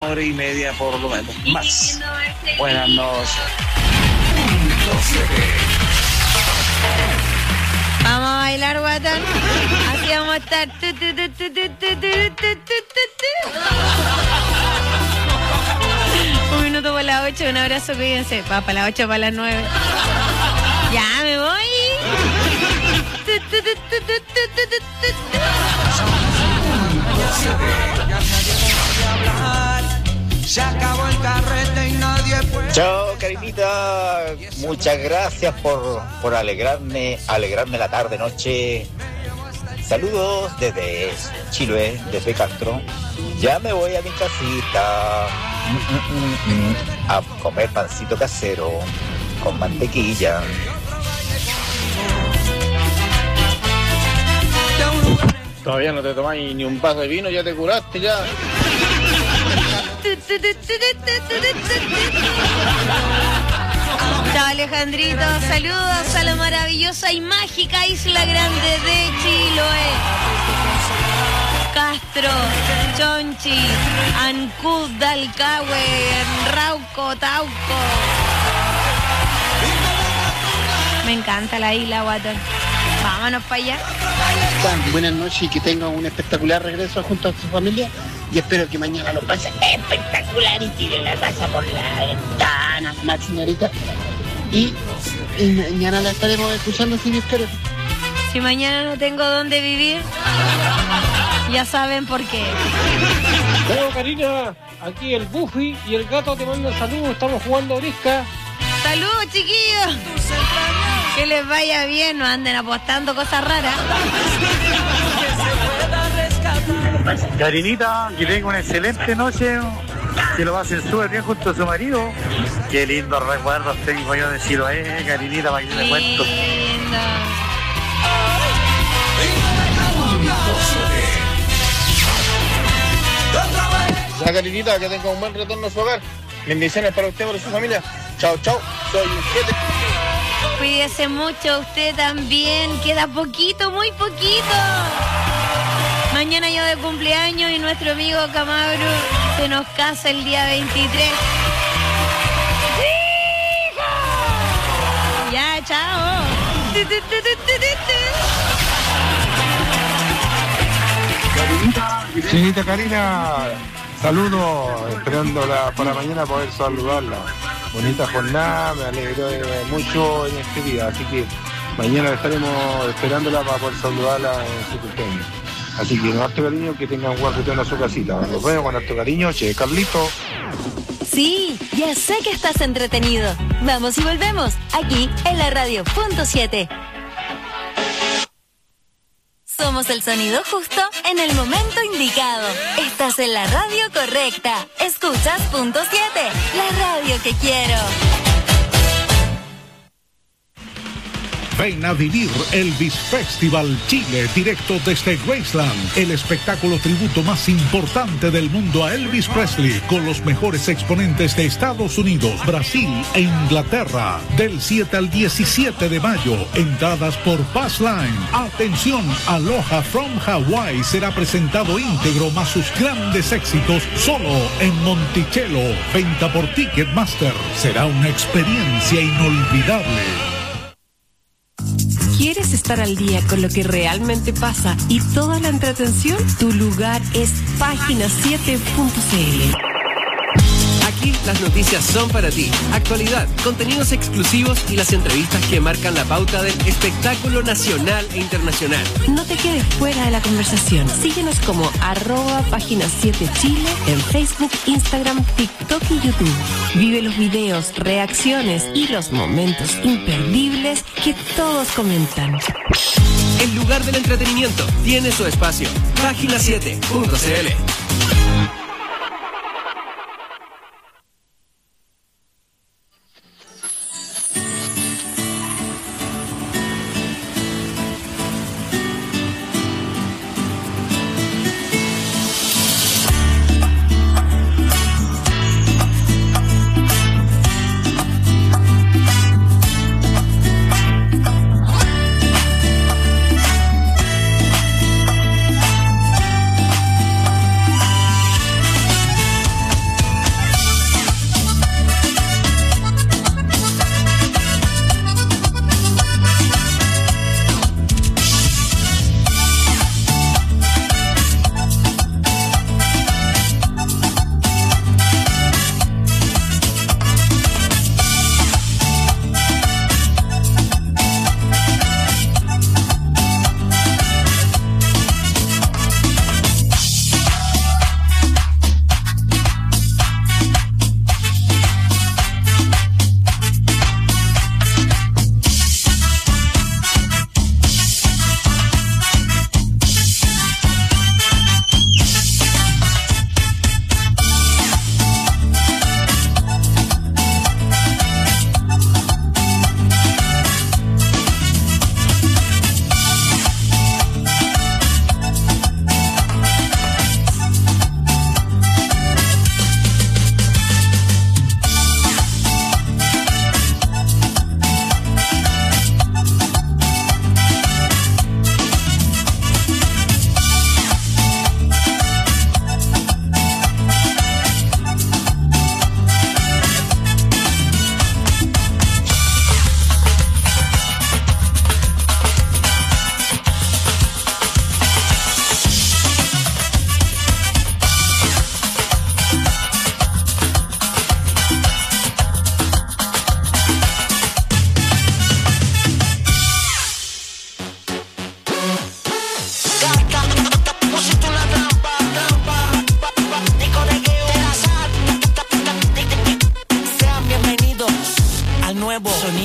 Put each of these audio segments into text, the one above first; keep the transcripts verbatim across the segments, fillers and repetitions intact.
hora y media por lo menos, más. Buenas noches. Vamos a bailar, guatón. Así vamos a estar. Tu, tu, tu, tu, tu, tu, tu, tu, tu. Un minuto para las ocho, un abrazo, cuídense. Va para las ocho, para las nueve. Ya me voy. Tu, tu, tu, tu, tu, tu, tu, tu. Se acabó el carrete y nadie puede... Chao, Karinita. Muchas gracias por, por alegrarme, alegrarme la tarde, noche. Saludos desde Chiloé, desde Castro. Ya me voy a mi casita mm, mm, mm, mm, a comer pancito casero con mantequilla. Todavía no te tomáis ni un vaso de vino, ya te curaste ya. Chao, Alejandrito, saludos a la maravillosa y mágica Isla Grande de Chiloé, Castro, Chonchi, Ancud, Dalcahue, Rauco, Tauco. Me encanta la isla, guatón. Vámonos para allá. Buenas noches y que tengan un espectacular regreso junto a su familia. Y espero que mañana lo pasen espectacular y tiren la casa por la ventana, más señorita. Y, y mañana la estaremos escuchando si Dios quiere. Si mañana no tengo dónde vivir, ya saben por qué. Bueno, Karina, aquí el Buffy y el gato te mandan saludos. Estamos jugando orisca. Saludos, chiquillos. Que les vaya bien, no anden apostando cosas raras. Karinita, que tenga una excelente noche, que lo pasen súper bien junto a su marido. Qué lindos recuerdos tengo yo de Chiloé, Karinita, para que te cuento. La Karinita, que tenga un buen retorno a su hogar. Bendiciones para usted y para su familia. Chao, chao. Soy un siete. Cuídese mucho, usted también. Queda poquito, muy poquito. Mañana yo de cumpleaños y nuestro amigo Camabro se nos casa el día veintitrés. ¡Hijo! Ya, chao. Señorita Karina, saludos, esperándola para mañana poder saludarla. Bonita jornada, me alegro mucho en este día, así que mañana estaremos esperándola para poder saludarla en su cumpleaños. Así que con harto cariño, que tengan un buen retorno a su casita. Nos vemos con harto cariño, che, Carlito. Sí, ya sé que estás entretenido. Vamos y volvemos, aquí en la radio punto siete. Somos el sonido justo en el momento indicado. Estás en la radio correcta. Escuchas punto siete, la radio que quiero. Ven a vivir Elvis Festival Chile, directo desde Graceland, el espectáculo tributo más importante del mundo a Elvis Presley, con los mejores exponentes de Estados Unidos, Brasil e Inglaterra, del siete al diecisiete de mayo, entradas por Passline. Atención, Aloha from Hawaii será presentado íntegro más sus grandes éxitos solo en Monticello, venta por Ticketmaster. Será una experiencia inolvidable. ¿Quieres estar al día con lo que realmente pasa y toda la entretención? Tu lugar es página siete punto c l. Aquí las noticias son para ti. Actualidad, contenidos exclusivos y las entrevistas que marcan la pauta del espectáculo nacional e internacional. No te quedes fuera de la conversación. Síguenos como arroba página siete Chile en Facebook, Instagram, TikTok y YouTube. Vive los videos, reacciones y los momentos imperdibles que todos comentan. El lugar del entretenimiento tiene su espacio. página siete punto c l.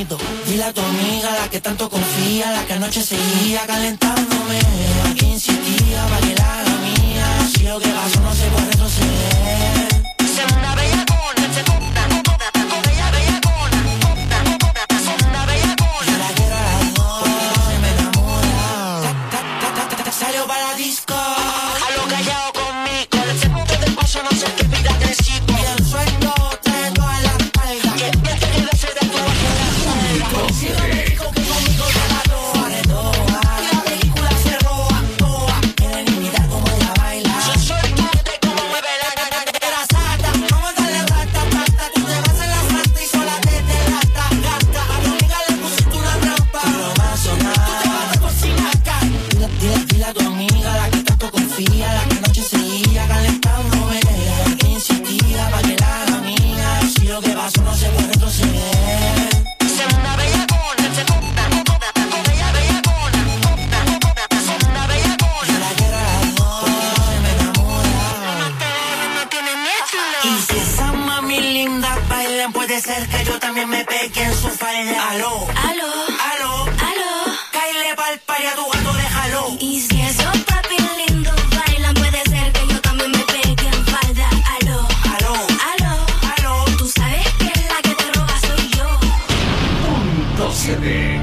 bonito. Dile a tu amiga, la que tanto confía, la que anoche seguía calentándome. Aquí insistía para que la haga mía. Si lo que pasó no se puede retroceder. Se una bellacona, se compra, bella bellacona, se una bellacona. Yo la quiero a las dos, se me enamora. Salió para la disco, a lo callado conmigo. El segundo del paso no sé qué vida crecido. Y el sueño trae toda la espalda. Que me quiere ser de tu bajo. Si no me dijo que conmigo se la toa, de toa. Y la película se roba, toa. Quieren imitar como ella baila. Yo soy tú, de cómo mueve la cartera sata. Vamos a darle rata, rata. Tú te vas en la santa y sola te delata, gata. A mi amiga le pusiste una trampa. Tú no vas a sonar. Tú te vas a cocinar acá. Dile, dile, dile a tu amiga, la que tanto confía, la que anoche seguía calentándome. La que insistía pa' que la haga mía. Si lo que pasó no se puede retroceder. Se una bellacona, se compra, bella bellacona, se una bellacona. Yo la quiero a las dos, me enamora. No tiene miedo. Y si esa mami linda bailan, puede ser que yo también me pegue en su falda. Aló, aló, aló, aló. Caile pa'l pari a tu gato, déjalo. Y si esos papi lindos bailan, puede ser que yo también me pegue en falda. Aló, aló, aló, aló. Tú sabes que la que te roba soy yo. Punto siete.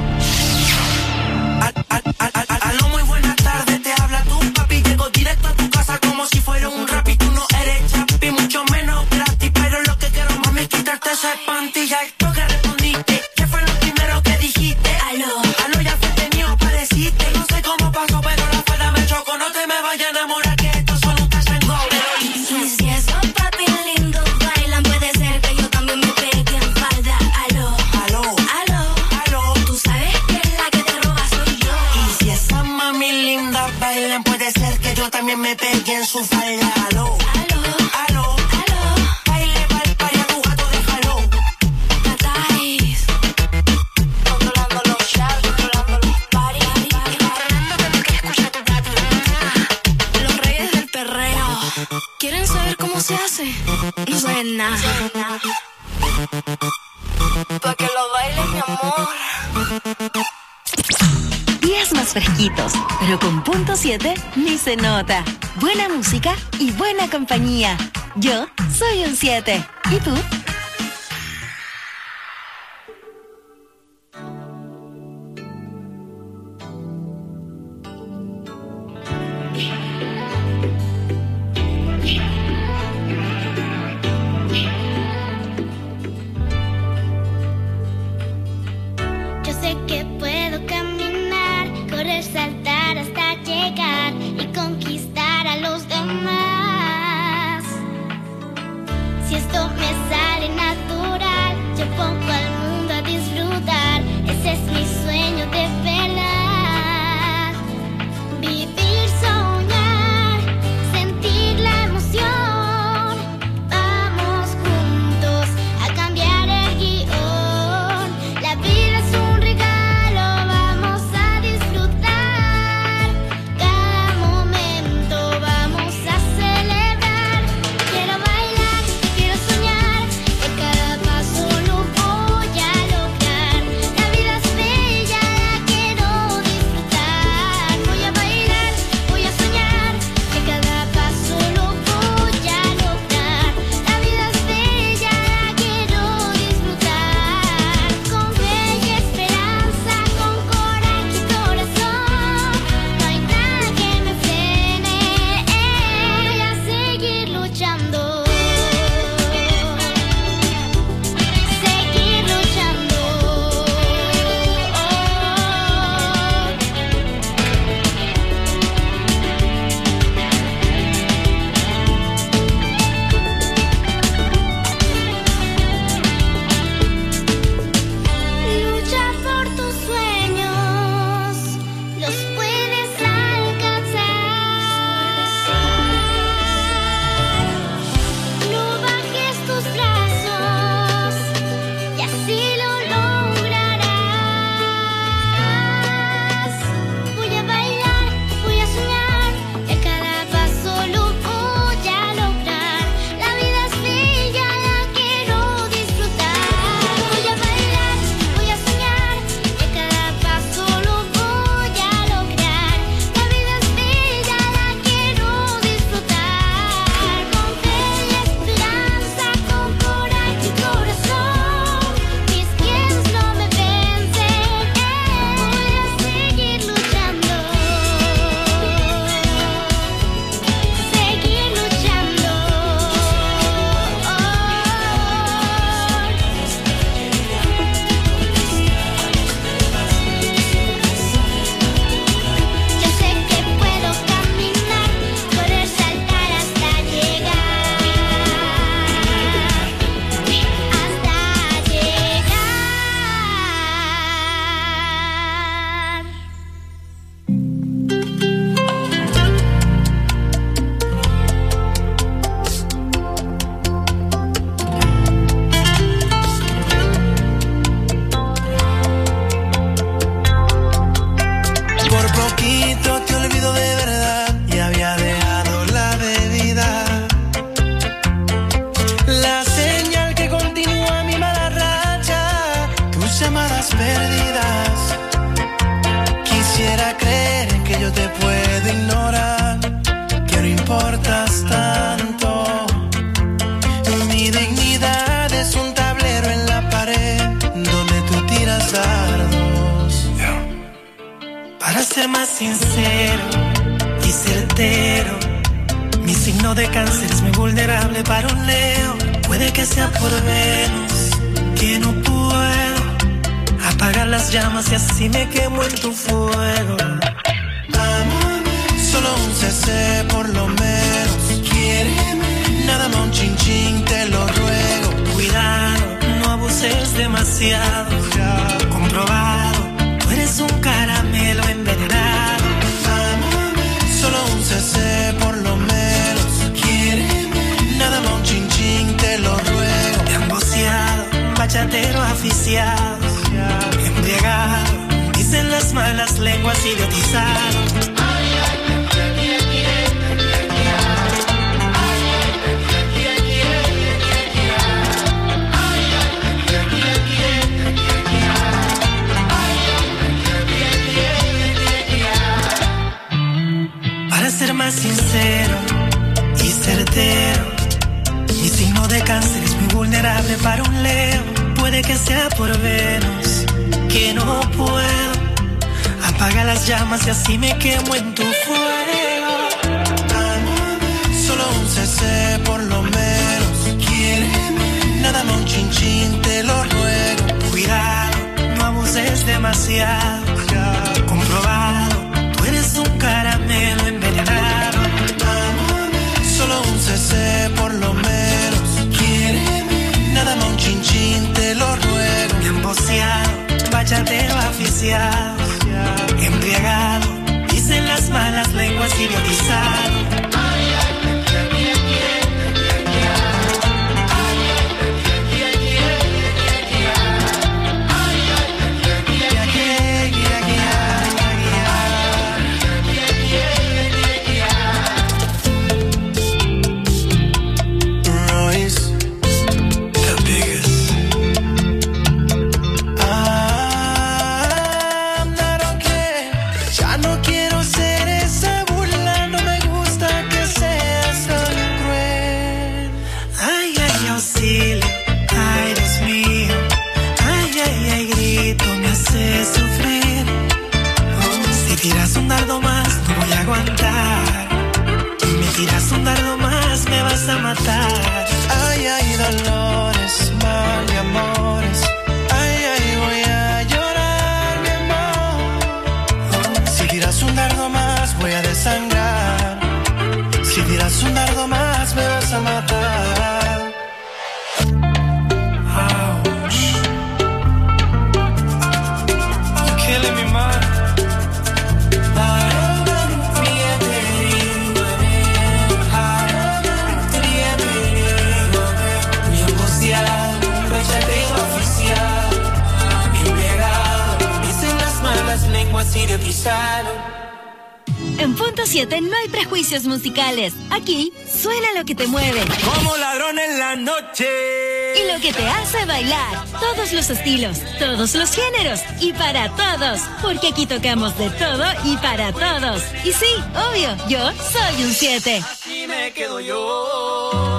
Aló, muy buenas tardes, te habla tu papi. Llego directo a tu casa como si fuera un rap. Y tú no eres chapi, mucho menos gratis. Pero lo que quiero, mami, es quitarte esa pantilla. Esto que respondiste, ¿qué fue lo primero que dijiste? Aló, aló, ya fue tenido, apareciste. No sé cómo pasó, pero la fuera me chocó. No te me vayas a enamorar, que esto solo un touch and go. y si esos papi lindos bailan, puede ser que yo también me pegue en falda. Aló, Aló, aló, aló. tú sabes que la que te roba soy yo. Y si esa mami linda bailan, puede ser que yo también me pegue en su falda. Aló, Aló, aló, aló, baile pa'l pari a tu gato, déjalo. Tatais. Controlando los shows, controlando los parties. Los reyes del perreo. ¿Quieren saber cómo se hace? No saben nada. Pa' que lo bailen, mi amor. Días más fresquitos, pero con punto siete ni se nota. Buena música y buena compañía. Yo soy un siete. ¿Y tú? Yo sé que puedo caminar, correr, saltar hasta llegar y conquistar a los demás. Si esto me sale natural, yo pongo al mundo a disfrutar. Ese es mi sueño de verdad. Vivir, soñar, sentir la emoción. Vamos juntos a cambiar el guión. La vida es un regalo, vamos a disfrutar. Cada momento vamos a celebrar. Quiero bailar, quiero soñar, por cada paso lo voy sincero y certero. Mi signo de cáncer es muy vulnerable para un Leo. Puede que sea por Venus, que no puedo apagar las llamas y así me quemo en tu fuego. Solo un C C por lo menos. Quiéreme, nada más un chin chin, te lo ruego. Cuidado, no abuses demasiado. Comprobado, tú eres un caramelo envenenado. Solo un C C por lo menos. Quiéreme, nada más un chin chin, te lo ruego. Emboceado, bachatero aficiado, embriagado, dicen las malas lenguas, idiotizado. Para ser más sincero y certero, mi signo de cáncer es muy vulnerable para un Leo. Puede que sea por Venus, que no puedo apagar las llamas y así me quemo en tu fuego. Solo un C C por lo menos. Quiéreme, nada más un chin chin, te lo ruego. Cuidado, no abuses demasiado. Comprobado, tú eres un caramelo envenenado. Solo un C C por lo menos. Quiéreme, nada más un chin chin, te lo ruego. Emboceado, bachatero aficiado, embriagado, dicen las malas lenguas, idiotizado. Tiras un dardo más, no voy a aguantar. Me tiras un dardo más, me vas a matar. Ay, ay, dolores, mal y amores. Ay, ay, voy a llorar, mi amor. Si tiras un dardo más, voy a desangrar. Si tiras un dardo más, me vas a matar. Ouch. You're killing me, man. En Punto siete no hay prejuicios musicales. Aquí suena lo que te mueve. Como ladrón en la noche. Y lo que te hace bailar. Todos los estilos, todos los géneros y para todos. Porque aquí tocamos de todo y para todos. Y sí, obvio, yo soy un siete. Así me quedo yo.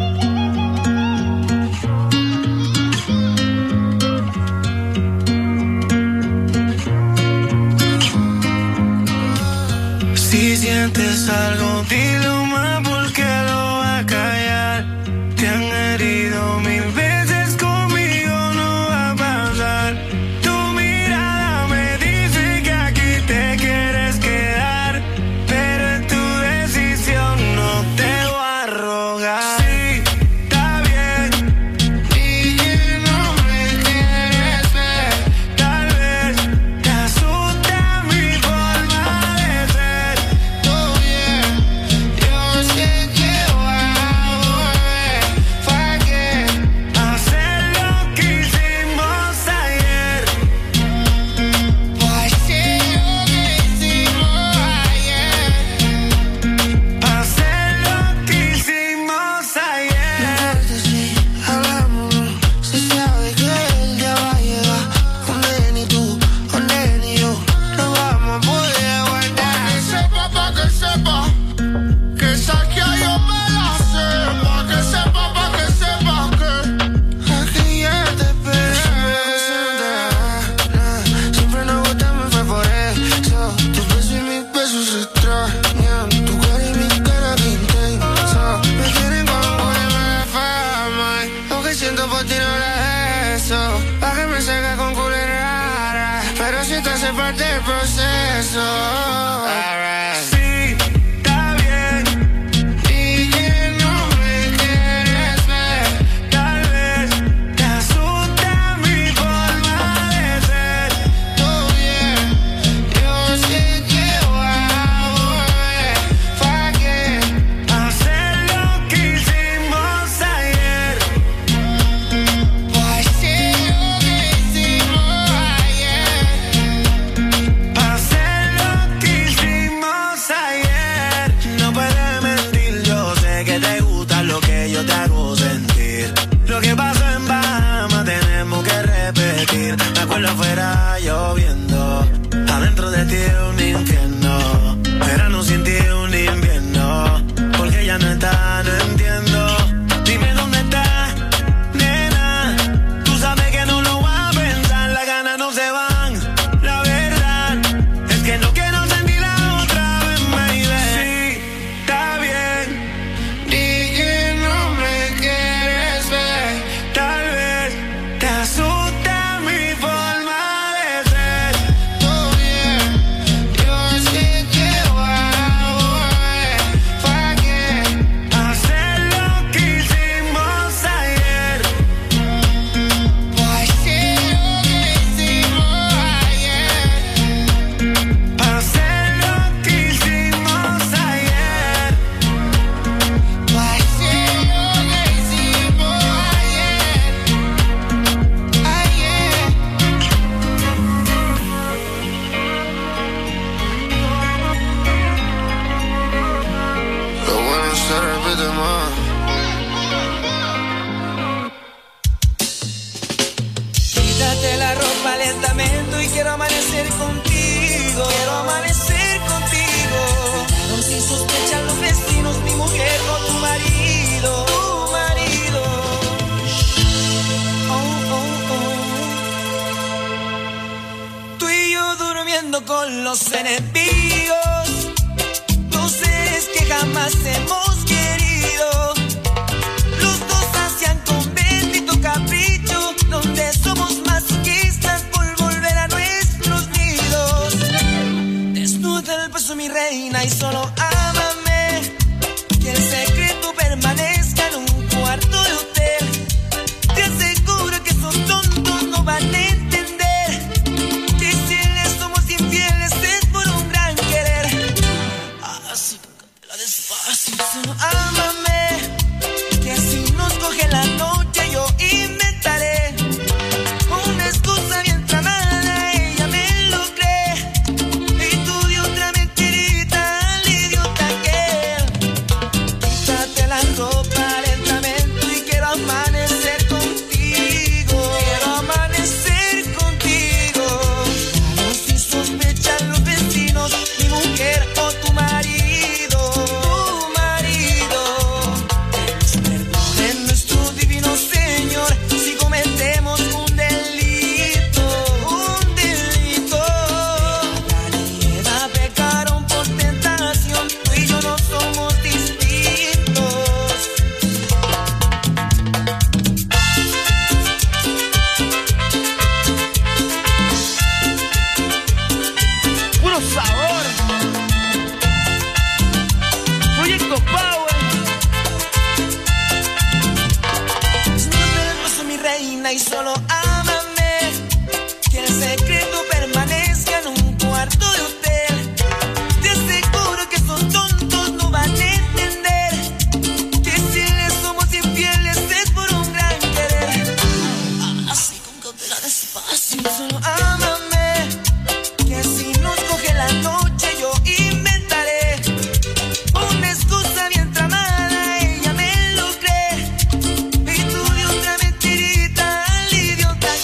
Si sientes algo, dilo más porque lo va a callar. Te han herido mil veces, conmigo no va a pasar. Tu mirada me dice que aquí te quieres quedar, pero es tu decisión, no te voy a rogar. Sí, está bien, y que no me quieres ver. Tal vez te asusta mi forma de ser. Yo sé que voy a volver. siento por ti no era eso. Pa' que me salga con culera rara, pero si te hace parte del proceso. Alright. Sí, está bien. Y que no me quieres ver. Tal vez te asusta mi forma de ser. Todo bien, yo sé que voy a volver. ¿Pa' qué hacer lo que hicimos ayer? Pa' hacer lo que hicimos ayer. Pa' hacer lo que hicimos ayer. No puedes mentir, yo sé que te gusta lo que yo te hago sentir. Lo que pasó en Bahamas tenemos que repetir. Me acuerdo afuera lloviendo, adentro de ti un infierno. Verano sin ti un invierno, porque ya no está, no entiendo. Dime dónde está, nena. Tú sabes que no lo voy a pensar, las ganas no se van. La verdad es que no quiero sentirla otra vez, baby. Sí, está bien. Di que no me quieres ver. Tal vez te asusta mi forma de ser. Todo bien, yo sé que voy a volver. ¿Pa' qué hacer lo que hicimos ayer? Pa' hacer lo que hicimos ayer. Pa' hacer lo que hicimos ayer. Pa' hacer lo que hicimos ayer. Ayer. Lo bueno se repite más. Quítate la ropa lentamente y quiero amanecer contigo. Quiero amanecer contigo. No sin sospechar los vecinos, mi mujer o tu marido. Tu marido. Oh, oh, oh. Tú y yo durmiendo con los enemigos. Dos seres que jamás hemos querido. Los dos hacían con bendito capricho, donde somos masoquistas por volver a nuestros nidos. Desnuda el paso, mi reina, y solo ámame. Que el secreto permanezca en un cuarto de hotel. Te aseguro que esos tontos no van a entender que si les somos infieles es por un gran querer. Así que la despacio, solo ámame. Que si nos coge la noche yo inventaré una excusa bien tramada, ella me lo cree. Y tú de otra mentirita al idiota aquel. Quítate la ropa lentamente y quiero amanecer contigo. Quiero amanecer contigo. No sin sospechar los vecinos, mi mujer o tu marido. Tu marido. Perdone nuestro divino Señor si cometemos un delito. Un delito. La pecaron por tentación, tú y yo no somos distintos. Puro sabor. Proyecto Power. Desnuda el paso, mi reina, y solo ámame. Que el secreto permanezca en un cuarto de hotel. Te aseguro que esos tontos no van a entender que si les somos infieles es por un gran querer. Así con cautela despacio, solo ámame. Que si nos coge la noche yo inventaré una excusa bien tramada, ella me lo cree. Y tú de otra mentirita al idiota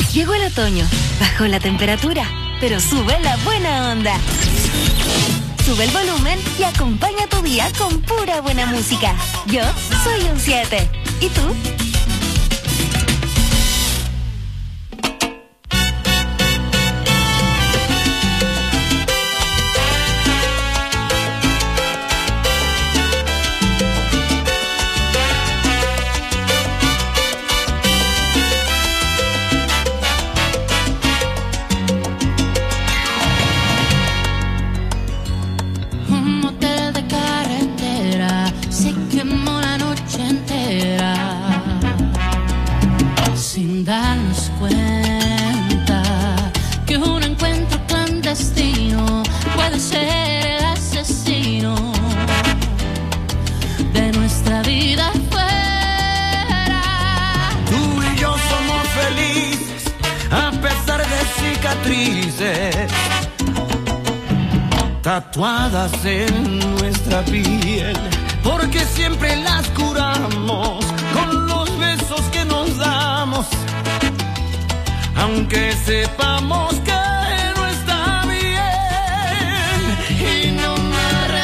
Llegó el otoño, bajó la temperatura, pero sube la buena onda. Sube el volumen y acompaña tu día con pura buena música. Yo soy un siete. ¿Y tú? Darnos cuenta que un encuentro clandestino puede ser el asesino de nuestra vida fuera. Tú y yo somos felices a pesar de cicatrices tatuadas en nuestra piel, porque siempre las curamos con los besos que nos damos, aunque sepamos que no está bien. Y no me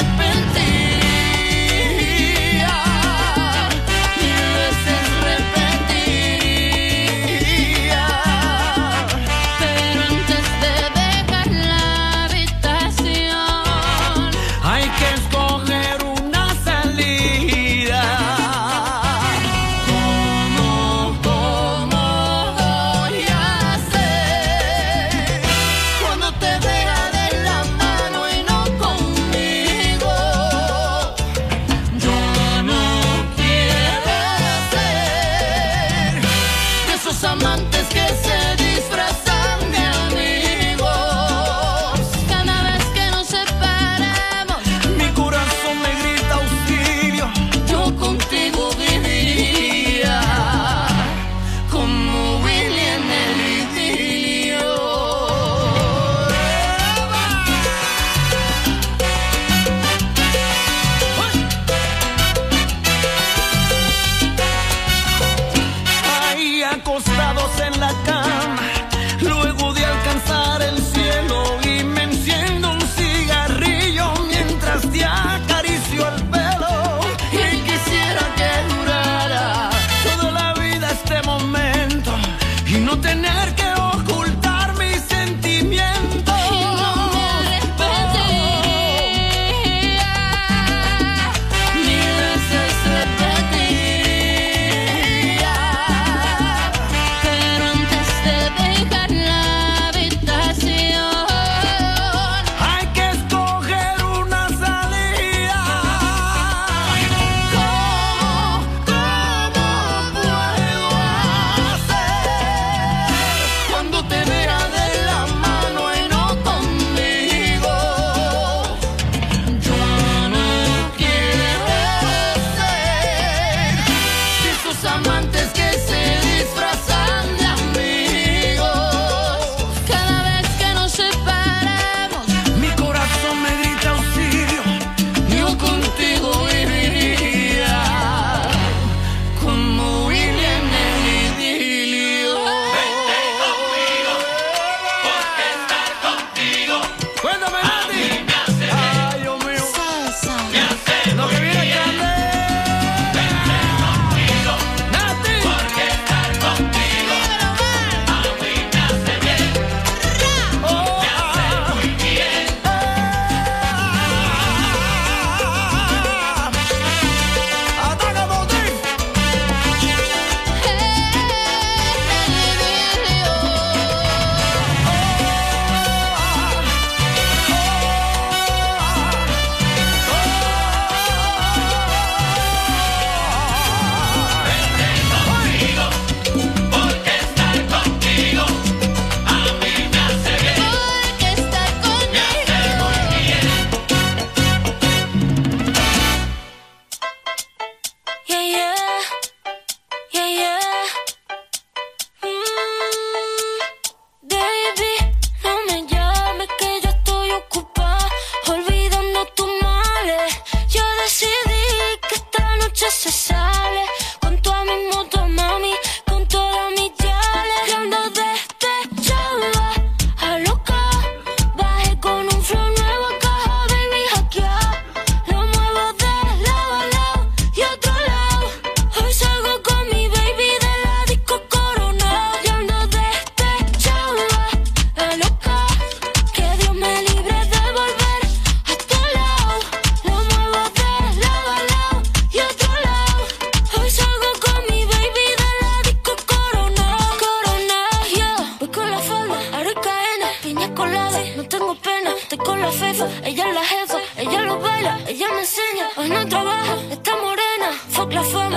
arrepentiría, mil veces repetiría, Pero antes de dejar la habitación hay que escoger una salida. ¿Cómo, cómo voy a hacer cuando te vea de la mano y no conmigo? Yo no quiero ser de esos amantes que se disfrazan de amigos. Cada vez que nos separamos, Mi corazón me grita auxilio. yo contigo viviría como Willy en el idilio. Ahí acostados en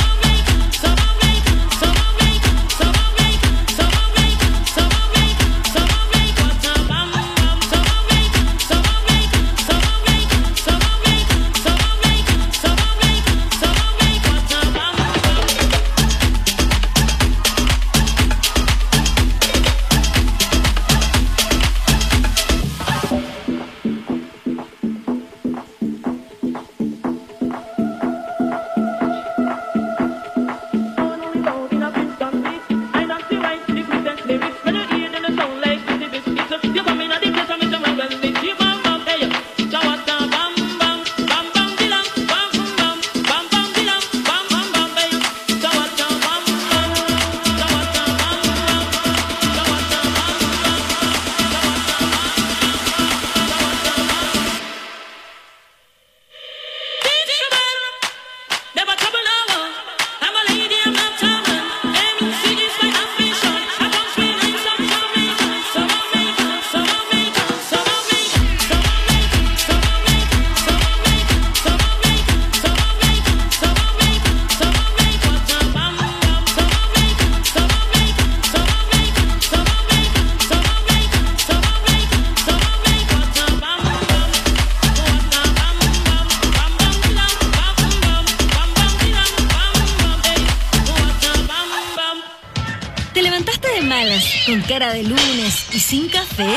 ¿Con cara de lunes y sin café?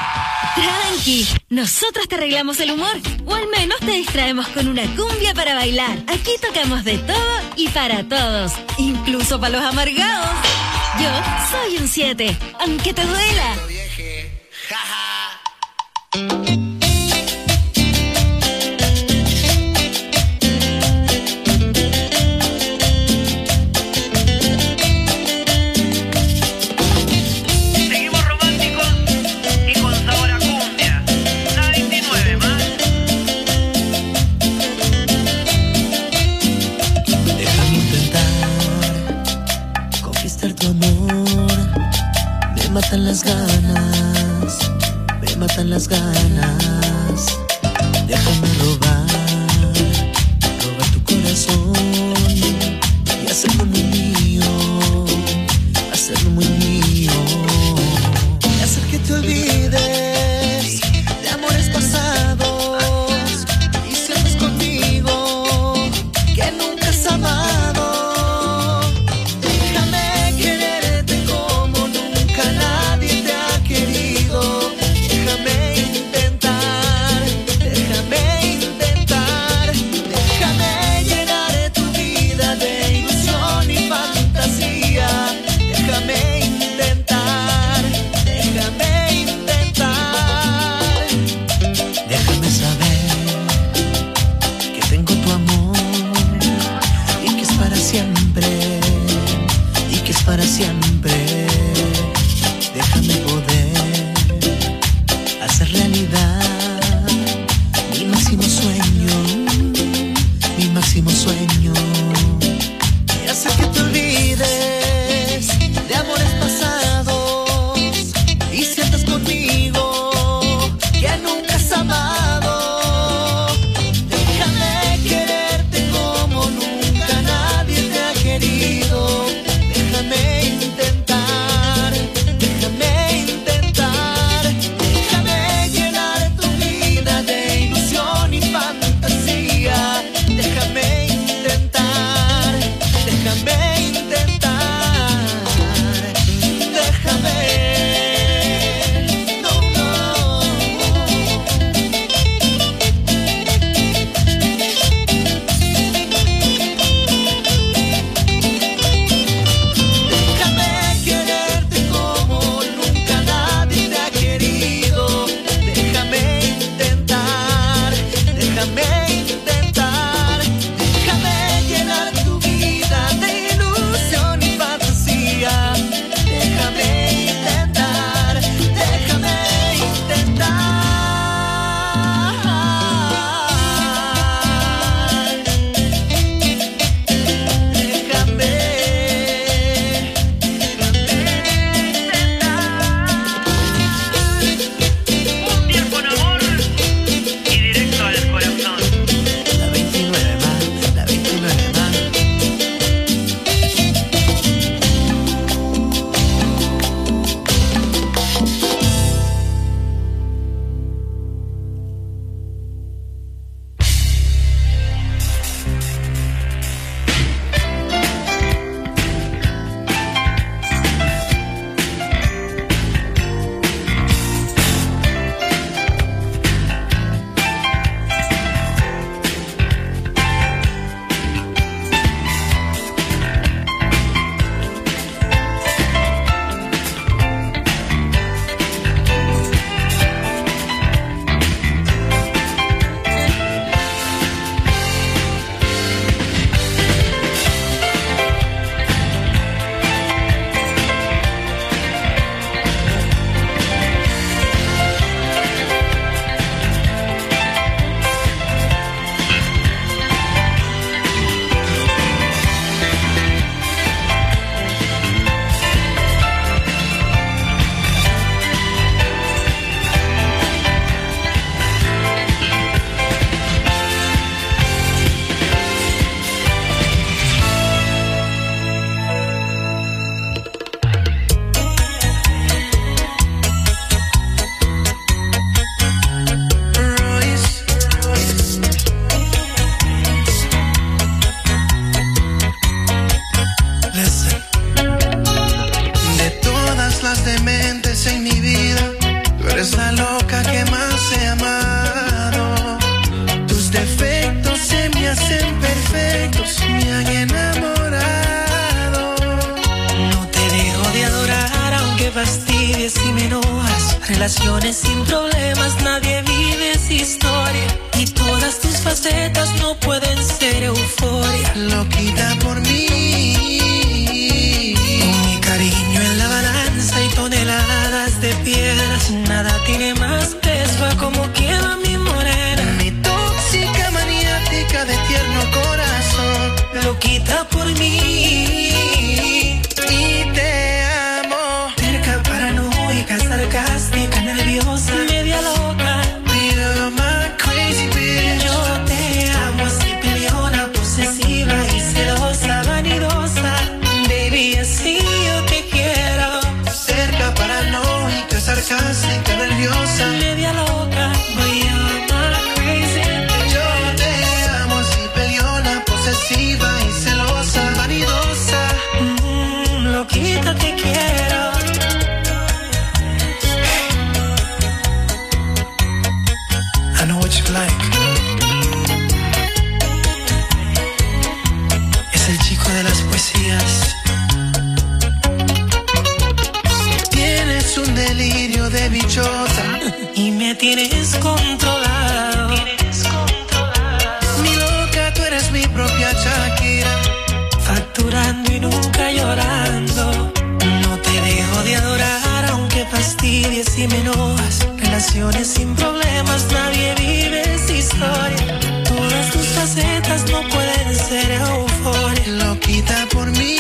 Tranqui, nosotros te arreglamos el humor, o al menos te distraemos con una cumbia para bailar. Aquí tocamos de todo y para todos, incluso para los amargados. Yo soy un siete, aunque te duela. Las ganas, me matan las las ganas. Déjame robar, robar tu corazón y hacerlo muy mío, hacerlo muy mío. Y hacer que te olvides de amores pasados y sientes conmigo que nunca has amado. Déjame quererte como nunca nadie te ha querido. Déjame intentar, déjame intentar, déjame llenar tu vida de ilusión y fantasía. Déjame intentar, déjame intentar. Déjame saber que tengo tu amor y que es para siempre, y que es para siempre. Déjame poder hacer realidad mi máximo sueño, mi máximo sueño. Y hacer que te olvides de amores pasados y sientas conmigo que nunca has amado. Déjame quererte como nunca nadie te ha querido. Déjame intentar, déjame intentar, déjame llenar tu vida de ilusión y fantasía. Déjame intentar, déjame intentar, déjame. No, no. Déjame quererte como nunca nadie te ha querido. Déjame intentar, déjame intentar, déjame llenar tu vida de ilusión y fantasía. Déjame intentar, déjame intentar. Un tiempo en amor y directo al corazón. La veintinueve más, la veintinueve más. Listen. De todas las dementes en mi vida, tú eres la loca que más he amado. Tus defectos se me hacen perfectos, me han enamorado. No te dejo de adorar aunque fastidies y me enojas. Relaciones sin problemas, nadie vive esa historia. Y todas tus facetas no pueden ser euforia. Loquita por mí, Con mi cariño en la balanza y toneladas de piedras, nada tiene más peso a como queda mi morena. mi tóxica maniática de tierno corazón. Loquita por mí Y te amo. Terca, paranoica, sarcástica, nerviosa, media loca. like. Es el chico de las poesías. Tienes un delirio de bichota y me tienes controlado. Mi loca, tú eres mi propia Shakira, facturando y nunca llorando. No te dejo de adorar aunque fastidies y me enojas. Relaciones sin problemas, nadie vive esa historia. Todas tus facetas no pueden ser euforia. Loquita por mí,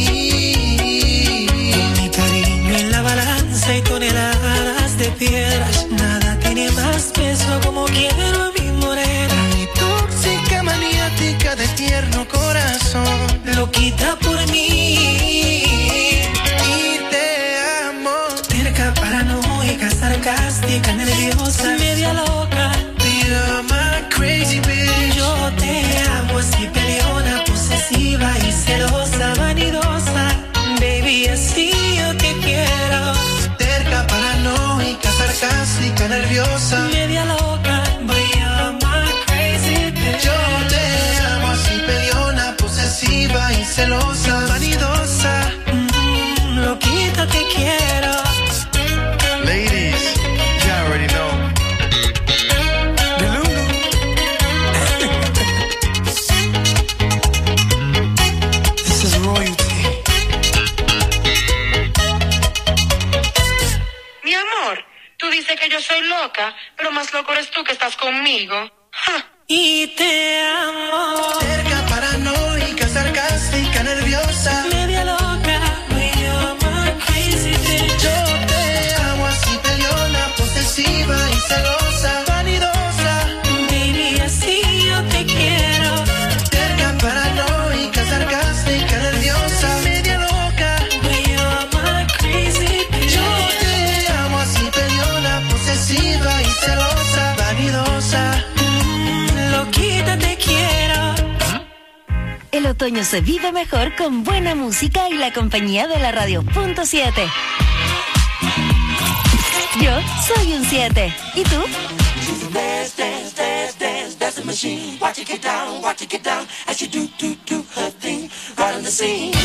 mi cariño en la balanza y toneladas de piedras. Nada tiene más peso como quiero a mi morena. Mi tóxica maniática de tierno corazón. Loquita por mí y te amo. Terca, paranoica, sarcástica, nerviosa, media loca. You're my crazy bitch. Yo te amo así, peleona, posesiva y celosa, vanidosa. Baby, así yo te quiero. Terca, paranoica, sarcástica, nerviosa, media loca. But you're my crazy bitch. Yo te amo así, peleona, posesiva y celosa, vanidosa. Mm, loquita, te quiero. Ladies, you already know. This is royalty. Mi amor, tú dices que yo soy loca, pero más loco eres tú que estás conmigo. Ja. Y te amo. Cerca, paranoica, sarcástica, nerviosa, media loca. You're my crazy bitch. Yo te amo así, peleona, posesiva y celosa, vanidosa. Baby, así yo te quiero. Cerca, paranoica, sarcástica, nerviosa, media loca. You're my crazy bitch. Yo te amo así, peleona, posesiva y celosa, vanidosa. Loquita, te quiero. El otoño se vive mejor con buena música y la compañía de la radio punto siete. Yo soy un siete. ¿Y tú? Dance, dance, dance, dance, that's the machine. Watch it get down, watch it get down as you do, do, do her thing right on the scene.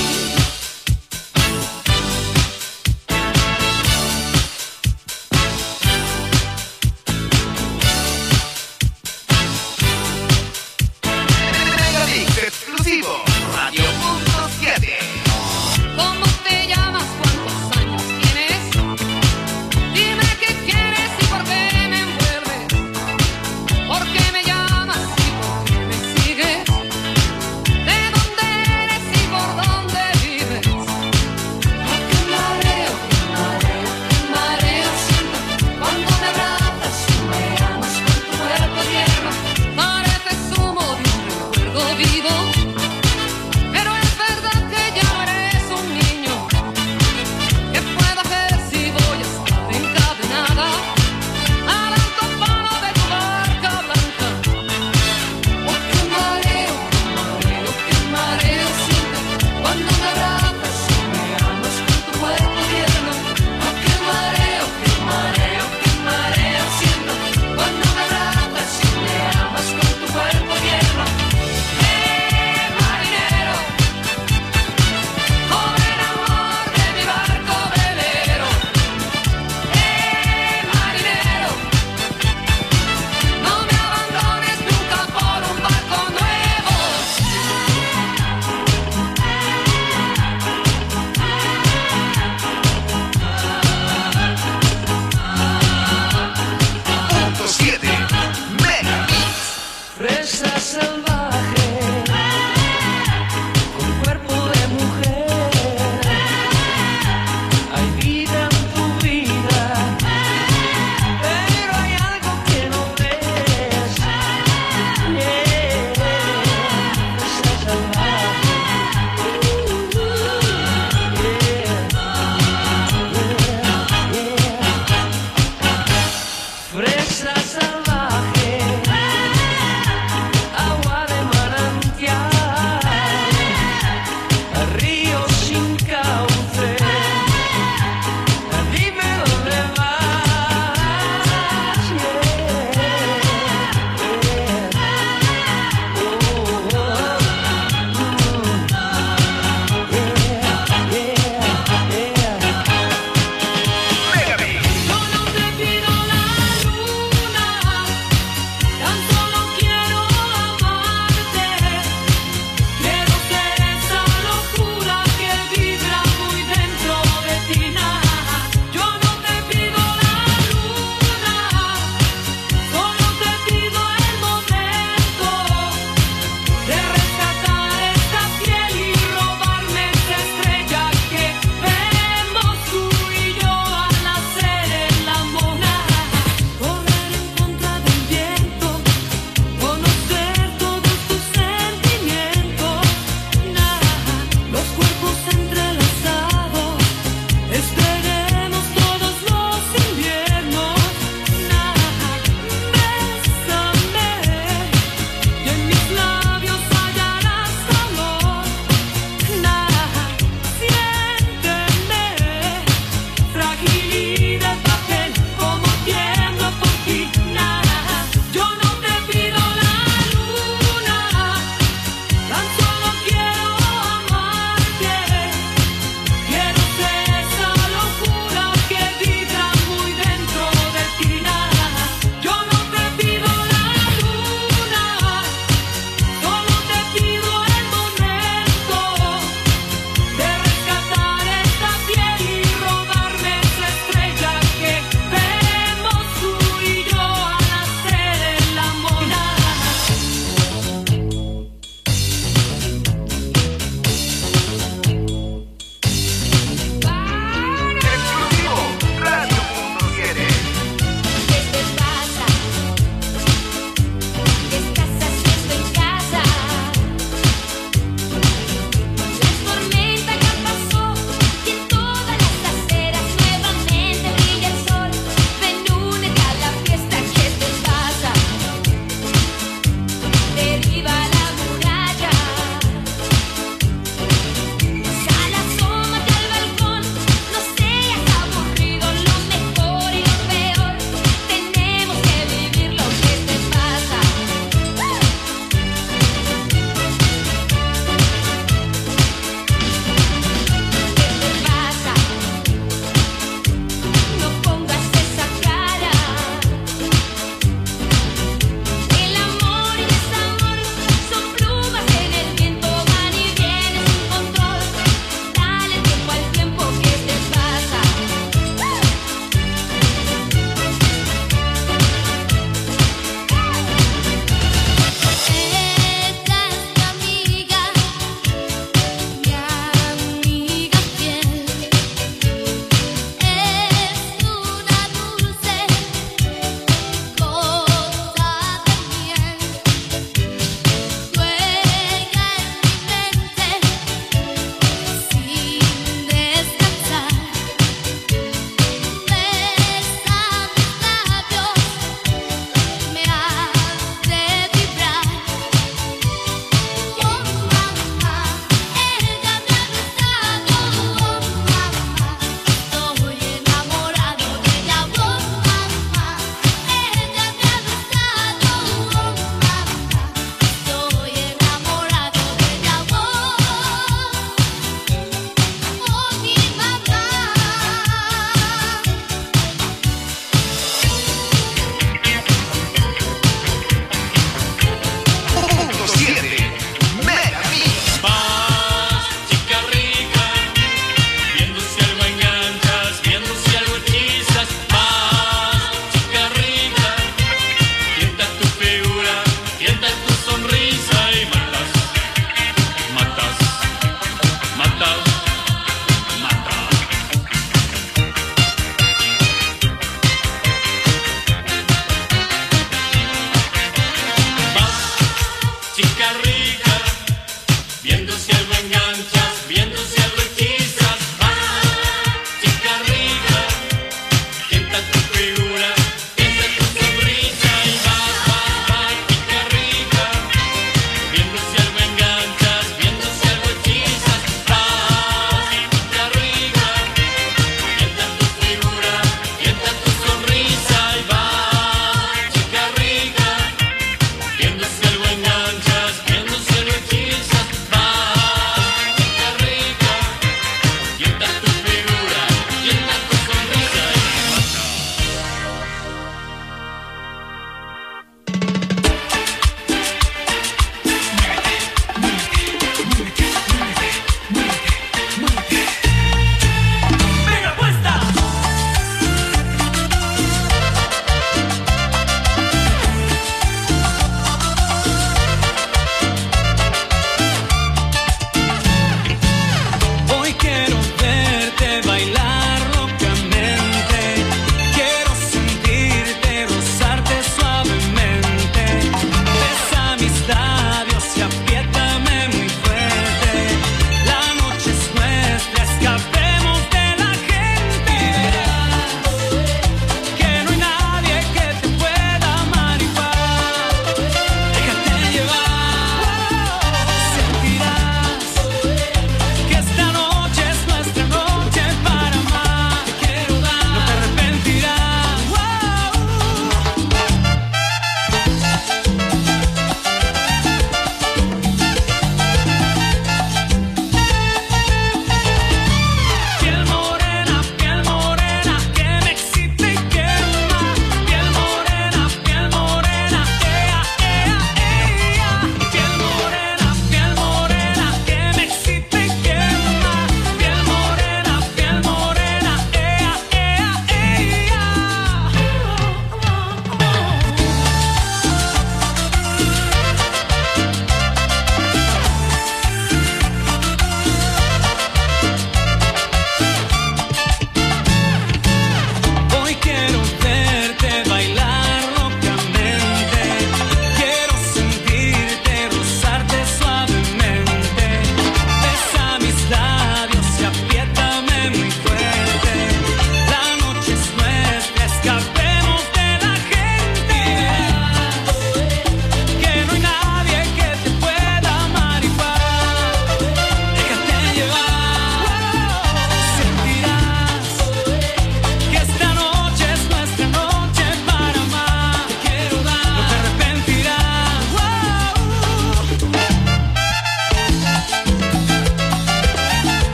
Megamix exclusivo, Radio punto siete. ¿Cómo te llamas? ¿Cuántos años tienes? Dime qué quieres y por qué me envuelves. ¿Por qué me llamas y por qué me sigues? ¿De dónde eres y por dónde vives?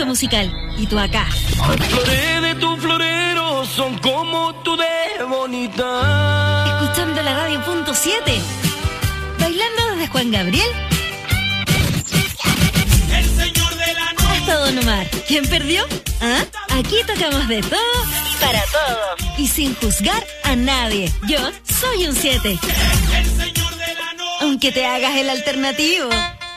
musical. Y tú acá. Flores de tu florero son como tú de bonita. Escuchando la radio punto siete. Bailando desde Juan Gabriel El señor de la noche. hasta Don Omar. ¿Quién perdió? ¿Ah? Aquí tocamos de todo y para todo. Y sin juzgar a nadie. Yo soy un siete. El señor de la noche. Aunque te hagas el alternativo.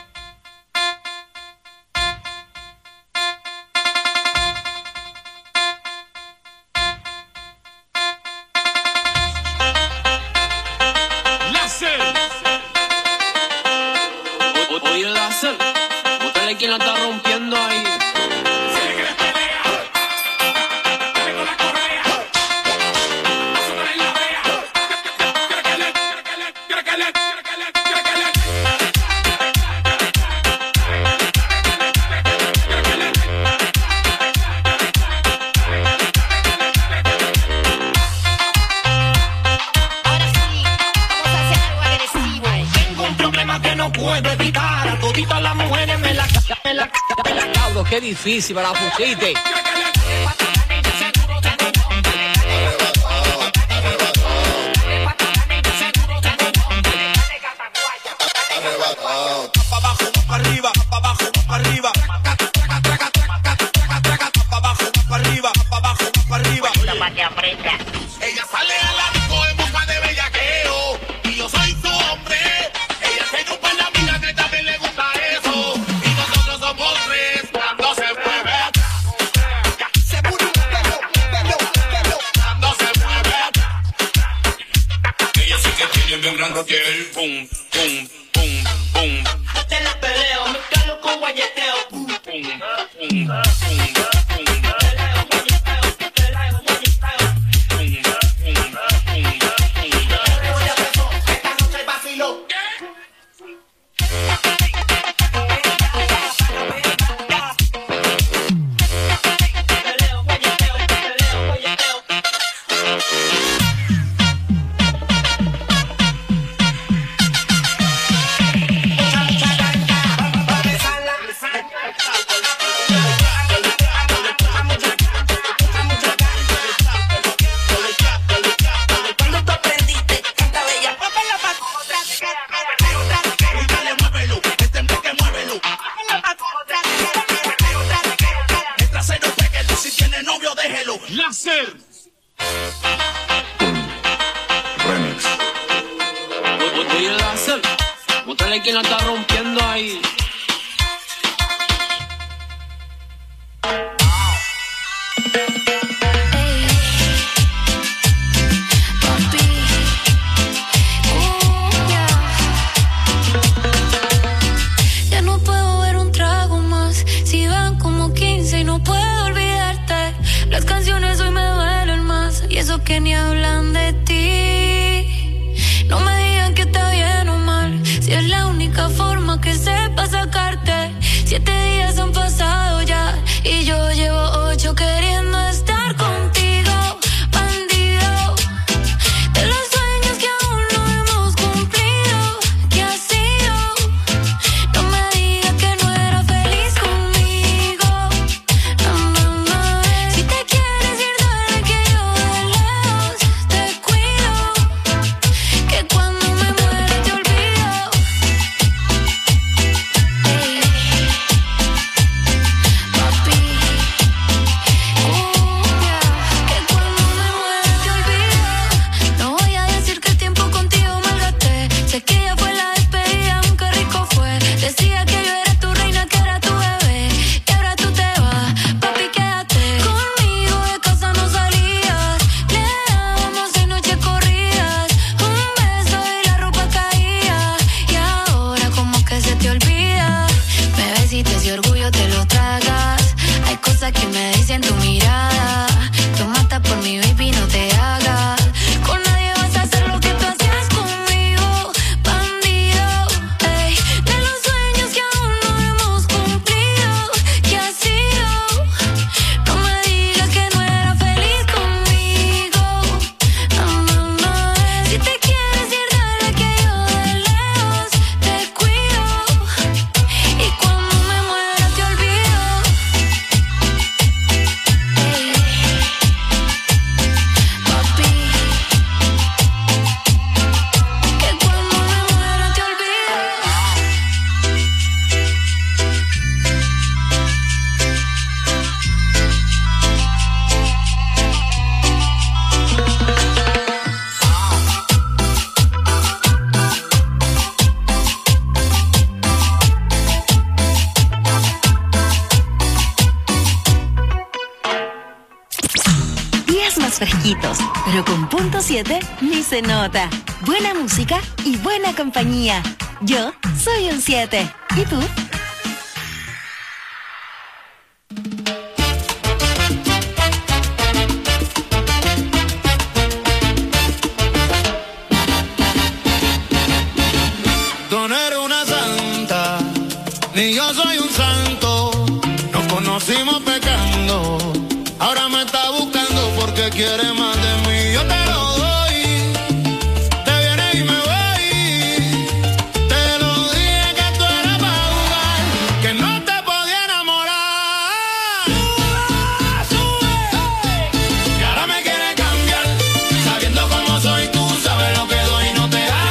Oye, láser, búscale quien la está rompiendo ahí. Qué difícil para la pusiste. Pa' abajo, pa' arriba, pa' abajo, pa' arriba. Pa' abajo, pa' arriba, pa' abajo, pa' arriba. Pa' que aprenda. Ella sale a la disco en busca de bellaqueo. Y yo soy su hombre. Ella se chupa en la vida que también le gusta eso. Y nosotros somos tres cuando se mueve. Se mueve, cuando se mueve. Ella sí que tiene bien grande el pum, pum, pum, pum. Te la peleo, me calo con guayeteo. Pum, pum, pum, pum. Láser. Remix. Oye, láser, búscale quien la está rompiendo ahí. Ya no puedo ver un trago más. Si van como quince y no puedo olvidarte. Las canciones hoy me duelen más. Y eso que ni hablan de ti. No me digan que está bien o mal. Si es la única forma que sepa sacarte. Siete días han pasado ya. Y yo llevo ocho queriendo estar contigo. Bandido. De los sueños que aún no hemos cumplido. ¿Qué ha sido? No me digas que no era feliz conmigo. No, no, no. Si te quieres ir, dale que yo de lejos te cuido. Que cuando me muera te olvido. Ey. lejitos. Pero con punto siete ni se nota. Buena música y buena compañía. Yo soy un siete. ¿Y tú? Tú no eres una santa, ni yo soy un santo. Nos conocimos pecando, ahora me está buscando porque quiere más de mí.